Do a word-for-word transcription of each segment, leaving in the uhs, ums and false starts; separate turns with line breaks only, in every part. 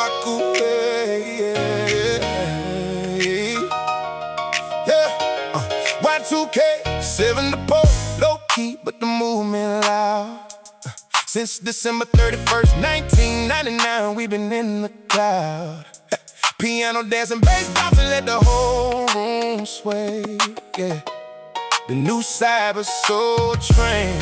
rock away. Yeah, yeah. Uh, Y two K, seven the pole, low key, but the movement loud. Uh, since December thirty-first, nineteen ninety-nine, we've been in the cloud. Piano dancing, bass bouncing, let the whole room sway. Yeah, the new Cyber Soul train.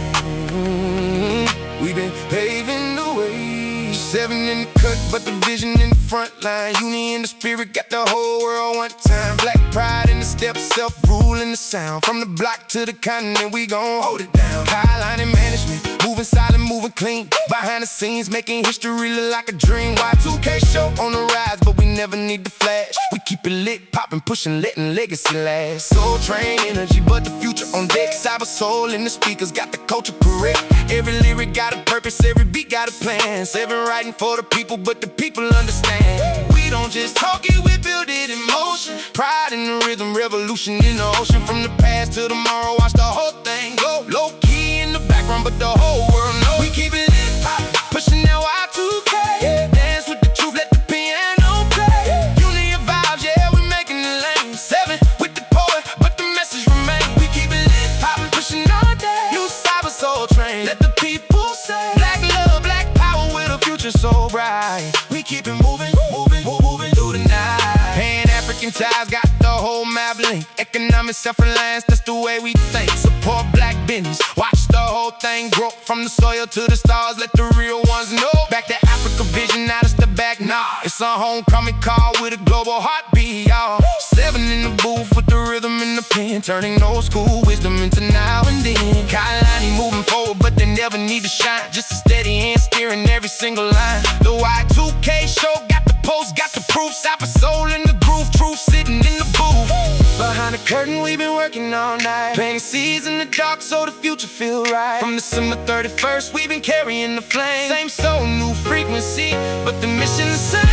We've been paving the way. Seven in the cut, but the vision in the front line. Uni in the spirit, got the whole world one time. Black pride in the steps, self-rule in the sound. From the block to the continent, we gon' hold it down. Highline and management, moving silent, moving clean. Behind the scenes, making history look like a dream. Y two K show on the rise, but we never need to flash. We keep it lit, popping, pushing, letting legacy last. Soul train energy, but the future on deck. Cyber soul in the speakers, got the culture correct. Every lyric got a purpose, every beat got a plan. Seven writing for the people, but the people understand. We don't just talk it, we build it in motion. Pride in the rhythm, revolution in the ocean. From the past to tomorrow, watch the whole thing go. Low key in the background, but the whole world knows. We keep it lit, pop, pushing that Y two K. Yeah. Dance with the truth, let the piano play. Yeah. Unity vibes, yeah, we making the lane. Seven with the poet, but the message remain. We keep it lit, pop, pushing all day. New Cyber Soul train, let the people say. Black love, black power with a future so bright. We keep it moving, moving, moving through the night. Pan-African ties got the whole map linked. Economic self-reliance, that's the way we think. Support black business, watch the whole thing grow. From the soil to the stars, let the real ones know. Back to Africa vision, now it's the back, nah. It's a homecoming call with a global heartbeat, y'all. Seven in the booth with the rhythm in the pen, turning old school wisdom into now and then. Kailani moving forward, but they never need to shine. Just a steady hand steering every single line. The Y two K show got the post, got the proof. Cyber soul in the groove, truth sitting in the booth. Behind the curtain, we've been working all night, planting seeds in the dark so the future feel right. From December thirty-first, we've been carrying the flame. Same soul, new frequency, but the mission the same.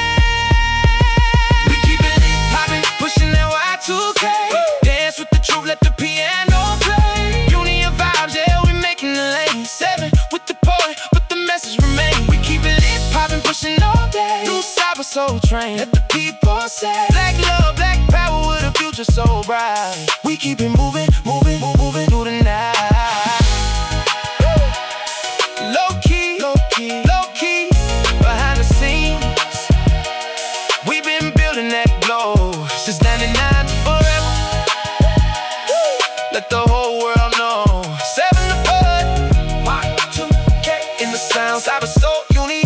We keep it lit, popping, pushing that Y two K. Dance with the truth, let the piano play. Unity vibes, yeah, we making the lane. Seven with the poet, but the message remain. We keep it lit, popping, pushing all day. New Cyber Soul train, let the people say. Black love, black power with a future so bright. We keep it moving, moving, moving through the night. Low key, low key, low key, behind the scenes. We've been building that glow since ninety-nine to forever. Let the whole world know. Seven to put, Y two K in the sound. Cyber Soul, Unity